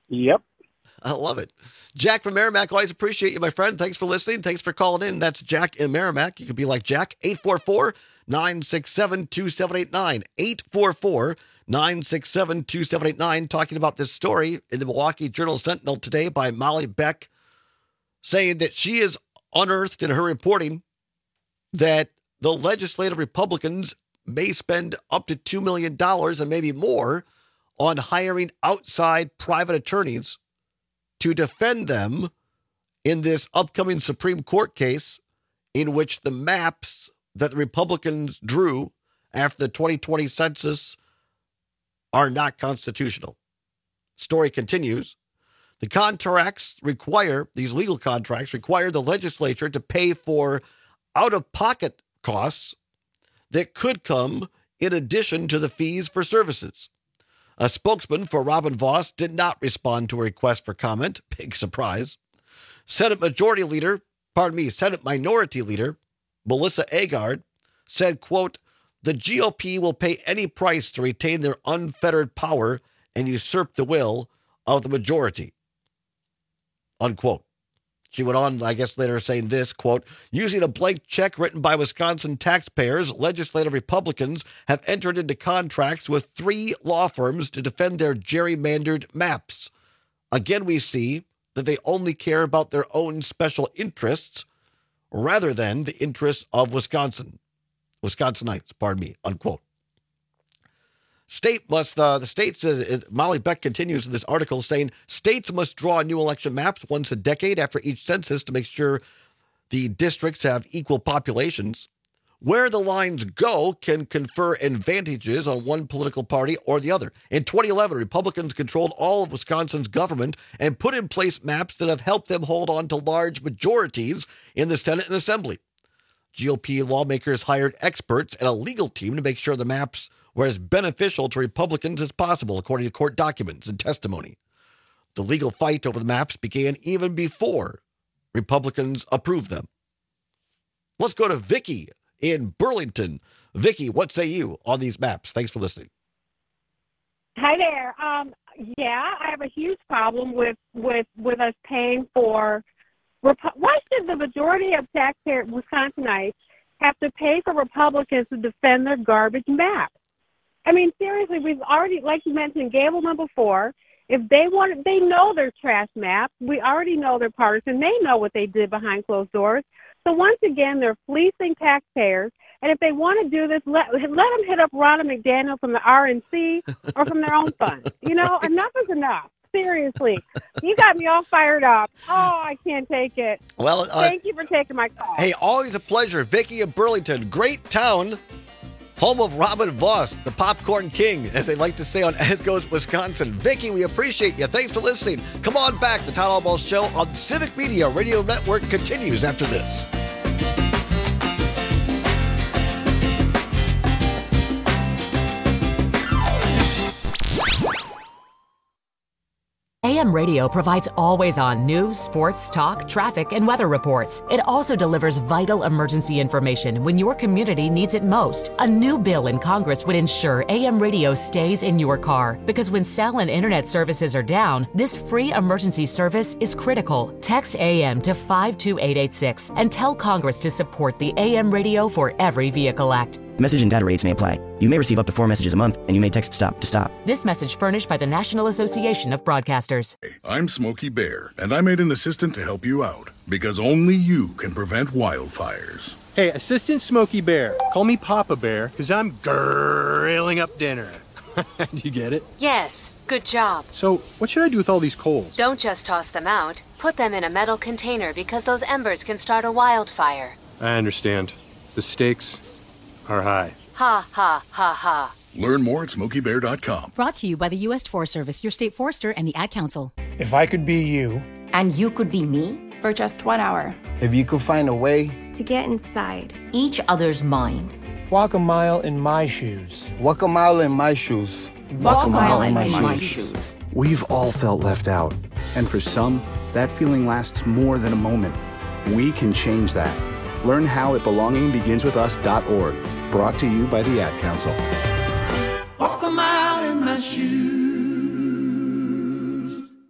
Yep. I love it. Jack from Merrimack, always appreciate you, my friend. Thanks for listening. Thanks for calling in. That's Jack in Merrimack. You can be like Jack, eight four four, nine six seven, two seven eight nine. eight four four, nine six seven, two seven eight nine. Talking about this story in the Milwaukee Journal-Sentinel today by Molly Beck, saying that she has unearthed in her reporting that the legislative Republicans may spend up to two million dollars and maybe more on hiring outside private attorneys to defend them in this upcoming Supreme Court case in which the maps that the Republicans drew after the twenty twenty census are not constitutional. Story continues. The contracts require, these legal contracts require the legislature to pay for out-of-pocket costs that could come in addition to the fees for services. A spokesman for Robin Vos did not respond to a request for comment. Big surprise. Senate Majority Leader, pardon me, Senate Minority Leader, Melissa Agard, said, quote, the G O P will pay any price to retain their unfettered power and usurp the will of the majority, unquote. She went on, I guess, later saying this, quote, using a blank check written by Wisconsin taxpayers, legislative Republicans have entered into contracts with three law firms to defend their gerrymandered maps. Again, we see that they only care about their own special interests rather than the interests of Wisconsin, Wisconsinites, pardon me, unquote. State must, uh, the states, uh, Molly Beck continues in this article saying, states must draw new election maps once a decade after each census to make sure the districts have equal populations. Where the lines go can confer advantages on one political party or the other. In twenty eleven, Republicans controlled all of Wisconsin's government and put in place maps that have helped them hold on to large majorities in the Senate and Assembly. G O P lawmakers hired experts and a legal team to make sure the maps were as beneficial to Republicans as possible, according to court documents and testimony. The legal fight over the maps began even before Republicans approved them. Let's go to Vicky in Burlington. Vicky, what say you on these maps? Thanks for listening. Hi there. Um, yeah, I have a huge problem with, with, with us paying for Repu- why should the majority of taxpayers, Wisconsinites, have to pay for Republicans to defend their garbage map? I mean, seriously, we've already, like you mentioned, Gableman before, if they want, they know their trash maps. We already know they're partisan. They know what they did behind closed doors. So once again, they're fleecing taxpayers. And if they want to do this, let, let them hit up Ronna McDaniel from the R N C or from their own fund. You know, enough is enough. Seriously, you got me all fired up. Oh, I can't take it. Well, uh, thank you for taking my call. Hey, always a pleasure. Vicky of Burlington, great town, home of Robin Vos, the popcorn king, as they like to say on As Goes Wisconsin. Vicky, we appreciate you. Thanks for listening. Come on back. The Todd Almost Show on Civic Media Radio Network continues after this. A M Radio provides always-on news, sports, talk, traffic, and weather reports. It also delivers vital emergency information when your community needs it most. A new bill in Congress would ensure A M Radio stays in your car, because when cell and internet services are down, this free emergency service is critical. Text A M to five two eight eight six and tell Congress to support the A M Radio for Every Vehicle Act. Message and data rates may apply. You may receive up to four messages a month, and you may text STOP to stop. This message furnished by the National Association of Broadcasters. I'm Smokey Bear, and I made an assistant to help you out, because only you can prevent wildfires. Hey, Assistant Smokey Bear, call me Papa Bear, because I'm grilling up dinner. Do you get it? Yes, good job. So, what should I do with all these coals? Don't just toss them out. Put them in a metal container, because those embers can start a wildfire. I understand. The stakes are high. Ha, ha, ha, ha. Learn more at smokey bear dot com. Brought to you by the U S Forest Service, your state forester, and the Ad Council. If I could be you. And you could be me? For just one hour. If you could find a way. To get inside. Each other's mind. Walk a mile in my shoes. Walk a mile in my shoes. Walk, Walk a mile, mile in, in my, my shoes. shoes. We've all felt left out. And for some, that feeling lasts more than a moment. We can change that. Learn how at belonging begins with us dot org. Brought to you by the Ad Council. Walk a mile in my shoes.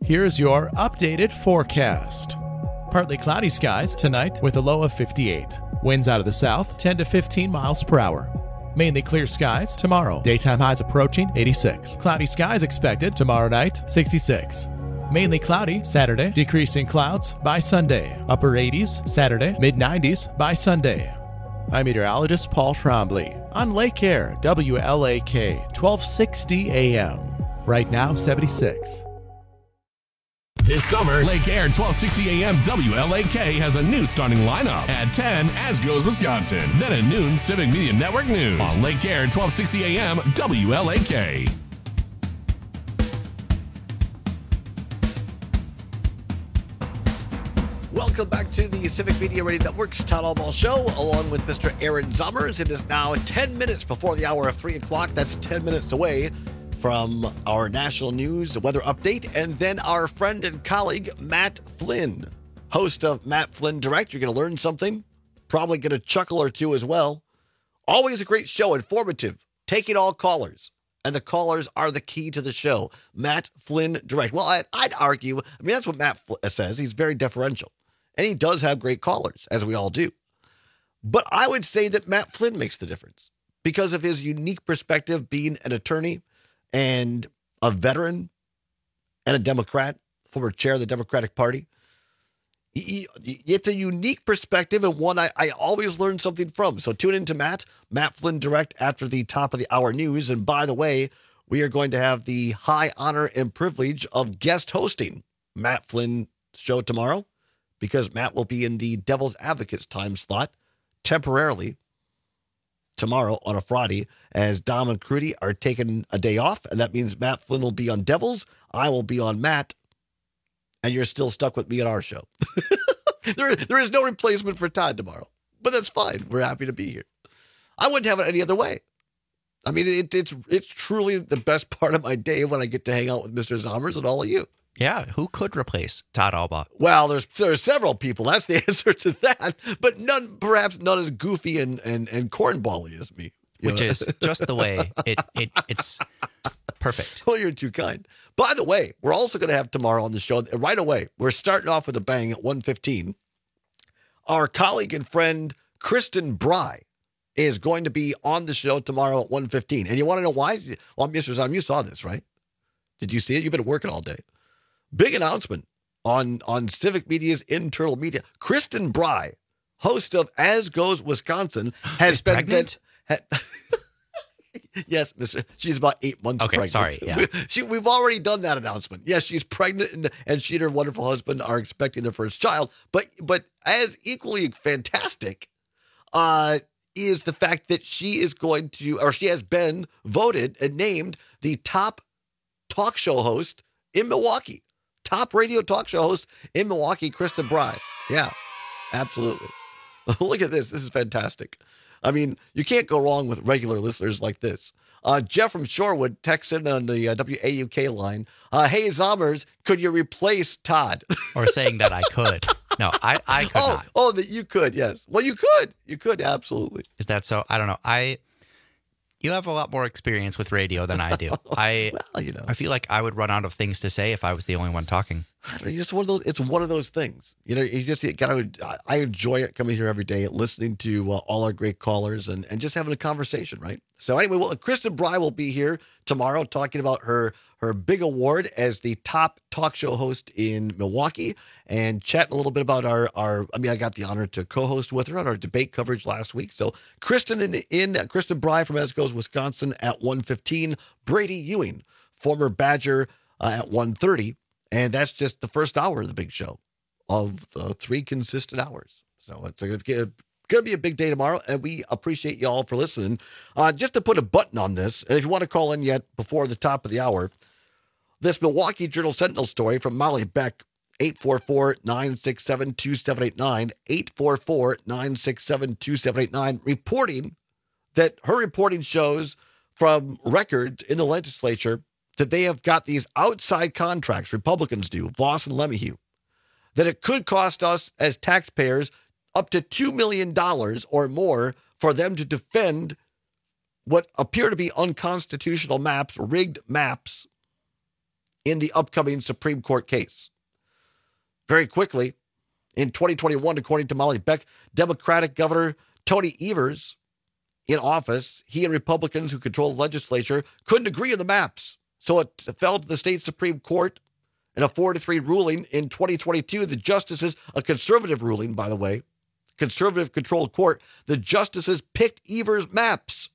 Here's your updated forecast. Partly cloudy skies tonight with a low of fifty-eight. Winds out of the south, ten to fifteen miles per hour. Mainly clear skies tomorrow. Daytime highs approaching eighty-six. Cloudy skies expected tomorrow night, sixty-six. Mainly cloudy Saturday, decreasing clouds by Sunday. Upper eighties Saturday, mid nineties by Sunday. I'm meteorologist Paul Trombley on Lake Air, W L A K, twelve sixty A M. Right now, seventy-six. This summer, Lake Air twelve sixty A M W L A K has a new starting lineup. At ten, As Goes Wisconsin. Then at noon, Civic Media Network News. On Lake Air twelve sixty A M W L A K. Welcome back to the Civic Media Radio Network's Town Hall Ball Show, along with Mister Aaron Zummers. It is now ten minutes before the hour of three o'clock. That's ten minutes away from our national news, weather update, and then our friend and colleague, Matt Flynn, host of Matt Flynn Direct. You're going to learn something, probably get a chuckle or two as well. Always a great show, informative, taking all callers. And the callers are the key to the show. Matt Flynn Direct. Well, I'd, I'd argue, I mean, that's what Matt says. He's very deferential. And he does have great callers, as we all do. But I would say that Matt Flynn makes the difference because of his unique perspective, being an attorney and a veteran and a Democrat, former chair of the Democratic Party. He, he, it's a unique perspective and one I, I always learn something from. So tune in to Matt, Matt Flynn Direct after the top of the hour news. And by the way, we are going to have the high honor and privilege of guest hosting Matt Flynn show tomorrow, because Matt will be in the Devil's Advocates time slot temporarily tomorrow on a Friday, as Dom and Crudy are taking a day off. And that means Matt Flynn will be on Devils. I will be on Matt. And you're still stuck with me at our show. there, there is no replacement for Todd tomorrow. But that's fine. We're happy to be here. I wouldn't have it any other way. I mean, it, it's it's truly the best part of my day when I get to hang out with Mister Zommers and all of you. Yeah, who could replace Todd Alba? Well, there's there's several people. That's the answer to that. But none, perhaps none as goofy and and, and cornbally as me. Which know? is just the way it, it it's perfect. Well, you're too kind. By the way, we're also going to have tomorrow on the show, right away, we're starting off with a bang at one fifteen. Our colleague and friend, Kristen Bry, is going to be on the show tomorrow at one fifteen. And you want to know why? Well, Mister Zom, you saw this, right? Did you see it? You've been working all day. Big announcement on, on Civic Media's internal media. Kristen Bry, host of As Goes Wisconsin, has is been pregnant. Had, yes, Mister She's about eight months okay, pregnant. sorry. Yeah. She, we've already done that announcement. Yes, she's pregnant, and, and she and her wonderful husband are expecting their first child. But but as equally fantastic uh, is the fact that she is going to, or she has been voted and named the top talk show host in Milwaukee. Top radio talk show host in Milwaukee, Kristen Bry. Yeah, absolutely. Look at this. This is fantastic. I mean, you can't go wrong with regular listeners like this. Uh, Jeff from Shorewood texts in on the uh, W A U K line. Uh, hey, Zommers, could you replace Todd? Or saying that I could. No, I, I could oh, not. Oh, that you could, yes. Well, you could. You could, absolutely. Is that so? I don't know. I... You have a lot more experience with radio than I do. I, well, you know, I feel like I would run out of things to say if I was the only one talking. It's just one of those. It's one of those things. You know, you just got to. I enjoy it coming here every day, listening to uh, all our great callers, and and just having a conversation, right? So anyway, well, Kristen Bry will be here tomorrow talking about her her big award as the top talk show host in Milwaukee, and chatting a little bit about our our. I mean, I got the honor to co-host with her on our debate coverage last week. So Kristen in, in uh, Kristen Bry from As Goes Wisconsin at one fifteen. Brady Ewing, former Badger, uh, at one thirty. And that's just the first hour of the big show of the three consistent hours. So it's going to be a big day tomorrow, and we appreciate you all for listening. Uh, just to put a button on this, and if you want to call in yet before the top of the hour, this Milwaukee Journal Sentinel story from Molly Beck, eight four four, nine six seven, two seven eight nine, eight four four, nine six seven, two seven eight nine, reporting that her reporting shows from records in the legislature that they have got these outside contracts, Republicans do, Voss and LeMahieu, that it could cost us as taxpayers up to two million dollars or more for them to defend what appear to be unconstitutional maps, rigged maps in the upcoming Supreme Court case. Very quickly, in twenty twenty-one, according to Molly Beck, Democratic Governor Tony Evers, in office, he and Republicans who control the legislature couldn't agree on the maps. So it fell to the state Supreme Court in a four to three ruling in twenty twenty-two. The justices, a conservative ruling, by the way, conservative-controlled court, the justices picked Evers' maps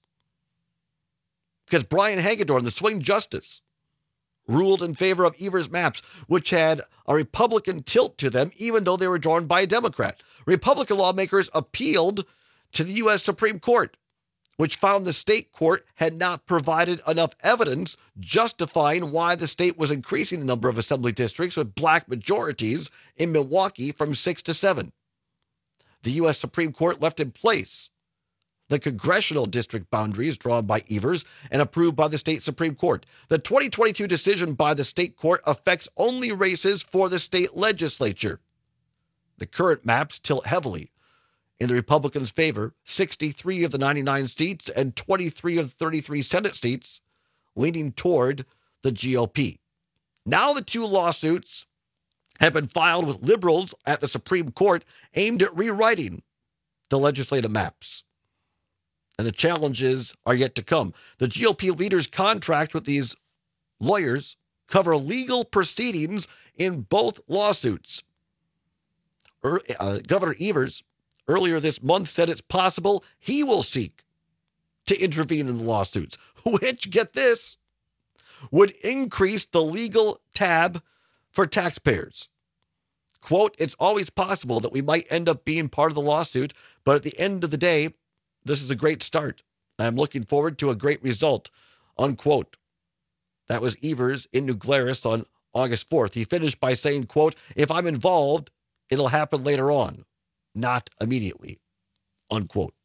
because Brian Hagedorn, the swing justice, ruled in favor of Evers' maps, which had a Republican tilt to them, even though they were drawn by a Democrat. Republican lawmakers appealed to the U S Supreme Court, which found the state court had not provided enough evidence justifying why the state was increasing the number of assembly districts with black majorities in Milwaukee from six to seven. The U S Supreme Court left in place the congressional district boundaries drawn by Evers and approved by the state Supreme Court. The twenty twenty-two decision by the state court affects only races for the state legislature. The current maps tilt heavily in the Republicans' favor, sixty-three of the ninety-nine seats and twenty-three of the thirty-three Senate seats leaning toward the G O P. Now the two lawsuits have been filed with liberals at the Supreme Court aimed at rewriting the legislative maps. And the challenges are yet to come. The G O P leaders' contract with these lawyers cover legal proceedings in both lawsuits. Er, uh, Governor Evers earlier this month said it's possible he will seek to intervene in the lawsuits, which, get this, would increase the legal tab for taxpayers. Quote, it's always possible that we might end up being part of the lawsuit, but at the end of the day, this is a great start. I'm looking forward to a great result, unquote. That was Evers in New Glarus on August fourth. He finished by saying, quote, if I'm involved, it'll happen later on, not immediately, unquote.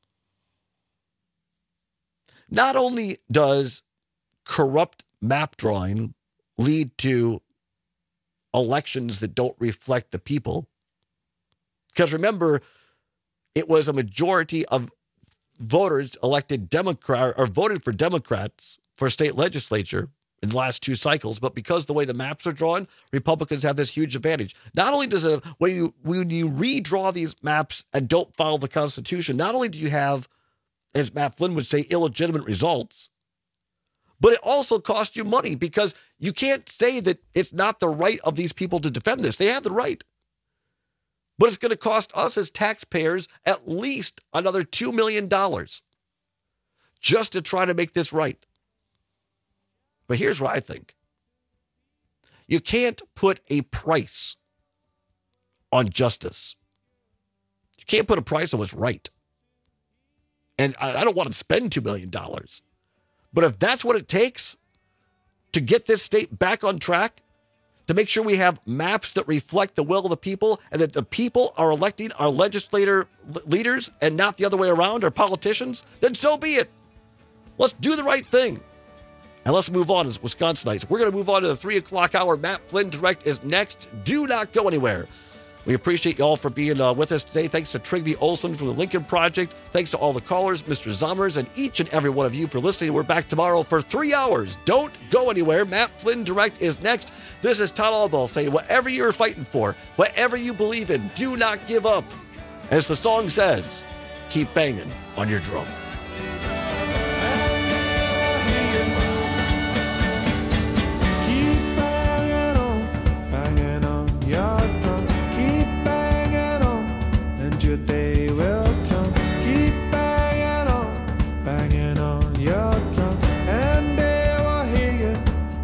Not only does corrupt map drawing lead to elections that don't reflect the people, because remember, it was a majority of voters elected Democrat or voted for Democrats for state legislature in the last two cycles, but because the way the maps are drawn, Republicans have this huge advantage. Not only does it, when you when you redraw these maps and don't follow the Constitution, not only do you have, as Matt Flynn would say, illegitimate results, but it also costs you money because you can't say that it's not the right of these people to defend this. They have the right. But it's going to cost us as taxpayers at least another two million dollars just to try to make this right. But here's what I think. You can't put a price on justice. You can't put a price on what's right. And I don't want to spend two million dollars. But if that's what it takes to get this state back on track, to make sure we have maps that reflect the will of the people and that the people are electing our legislator leaders and not the other way around, our politicians, then so be it. Let's do the right thing. And let's move on as Wisconsinites. We're going to move on to the three o'clock hour. Matt Flynn Direct is next. Do not go anywhere. We appreciate you all for being uh, with us today. Thanks to Trygve Olsen from the Lincoln Project. Thanks to all the callers, Mister Zommers, and each and every one of you for listening. We're back tomorrow for three hours. Don't go anywhere. Matt Flynn Direct is next. This is Todd Albaugh saying, whatever you're fighting for, whatever you believe in, do not give up. As the song says, keep banging on your drum. Day will come. Keep banging on, banging on your drum, and they will hear you.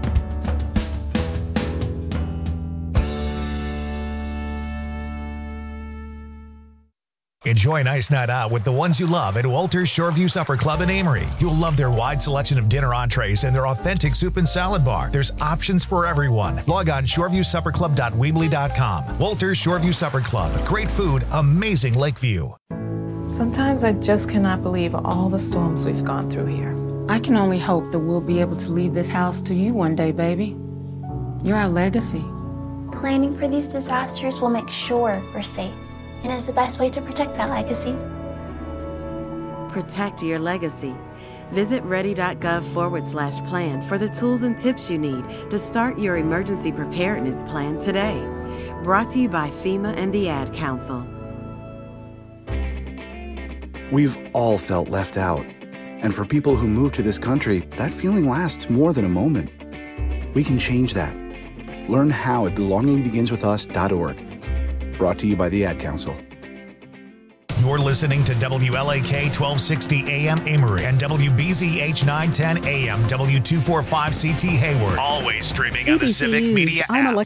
Enjoy a nice night out with the ones you love at Walter's Shoreview Supper Club in Amory. You'll love their wide selection of dinner entrees and their authentic soup and salad bar. There's options for everyone. Log on shoreview supper club dot weebly dot com. Walter's Shoreview Supper Club. Great food, amazing Lakeview. Sometimes I just cannot believe all the storms we've gone through here. I can only hope that we'll be able to leave this house to you one day, baby. You're our legacy. Planning for these disasters will make sure we're safe, and is the best way to protect that legacy. Protect your legacy. Visit ready.gov forward slash plan for the tools and tips you need to start your emergency preparedness plan today. Brought to you by FEMA and the Ad Council. We've all felt left out. And for people who move to this country, that feeling lasts more than a moment. We can change that. Learn how at belonging begins with us dot org. Brought to you by the Ad Council. You're listening to W L A K twelve sixty A M Amory and W B Z H nine ten A M W two forty-five C T Hayward. Always streaming on the Civic Media app.